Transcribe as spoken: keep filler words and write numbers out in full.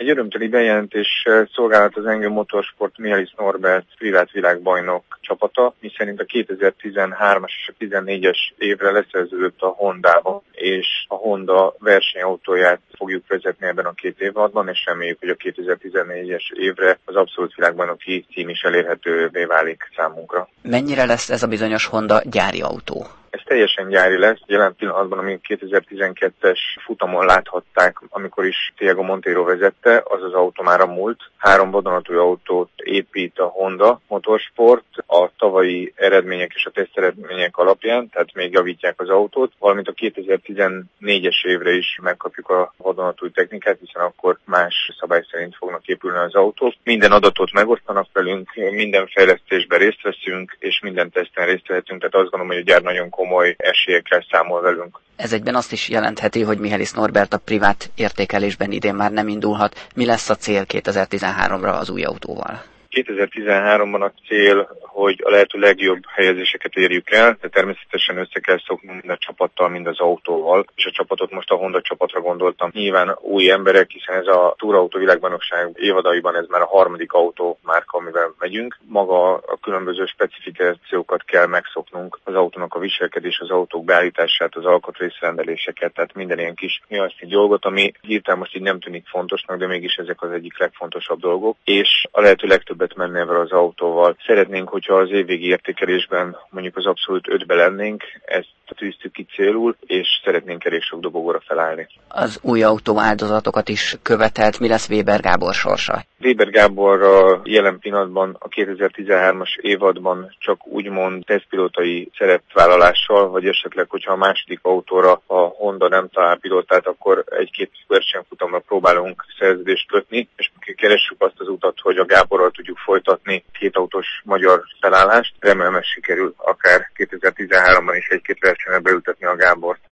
Egy örömteli bejelentéssel szolgált az Engő Motorsport Mihály Norbert privát világbajnok csapata, miszerint a kétezer-tizenhármas és a tizennégyes évre leszerződött a Hondában, és a Honda versenyautóját fogjuk vezetni ebben a két évadban, és reméljük, hogy a kétezer-tizennégyes évre az abszolút világbajnoki cím is elérhetővé válik számunkra. Mennyire lesz ez a bizonyos Honda gyári autó? Ez teljesen gyári lesz. Jelen pillanatban, ami kétezer-tizenkettes futamon láthatták, amikor is Tiago Monteiro vezette, az az autó már a múlt. Három vadonatúj autót épít a Honda Motorsport a tavalyi eredmények és a teszteredmények alapján, tehát még javítják az autót, valamint a kétezer-tizennégyes évre is megkapjuk a vadonatúj technikát, hiszen akkor más szabály szerint fognak épülni az autók. Minden adatot megosztanak velünk, minden fejlesztésben részt veszünk, és minden teszten részt vehetünk, tehát azt gondolom, hogy a gyár nagyon komoly esélyekkel számol velünk. Ez egyben azt is jelentheti, hogy Mihály Norbert a privát értékelésben idén már nem indulhat. Mi lesz a cél kétezer-tizenháromra az új autóval? kétezer-tizenháromban a cél, hogy a lehető legjobb helyezéseket érjük el, de természetesen össze kell szoknunk mind a csapattal, mind az autóval, és a csapatot most a Honda csapatra gondoltam. Nyilván új emberek, hiszen ez a túrautó világbajnokság évadaiban ez már a harmadik autó márka, amivel megyünk. Maga a különböző specifikációkat kell megszoknunk, az autónak a viselkedés, az autók beállítását, az alkatrészrendeléseket, tehát minden ilyen kis nüansznyi dolgot, ami hirtelen most így nem tűnik fontosnak, de mégis ezek az egyik legfontosabb dolgok, és a lehető legtöbbet menni ezzel az autóval. Szeretnénk, hogyha az évvégi értékelésben mondjuk az abszolút ötbe lennénk, ezt tűztük ki célul, és szeretnénk elég sok dobogóra felállni. Az új autó áldozatokat is követelt, mi lesz Weber Gábor sorsa? Weber Gábor a jelen pillanatban a kétezer-tizenhármas évadban csak úgymond tesztpilótai szerepvállalással, vagy esetleg, hogyha a második autóra a Honda nem talál pilótát, akkor egy-két versenyfutamra próbálunk szerződést kötni, és keressük azt az utat, hogy a Gáborral tudjuk folytatni két autós magyar felállást. Remélem, ez sikerül akár kétezer-tizenháromban is egy-két versenyre beültetni a Gábort.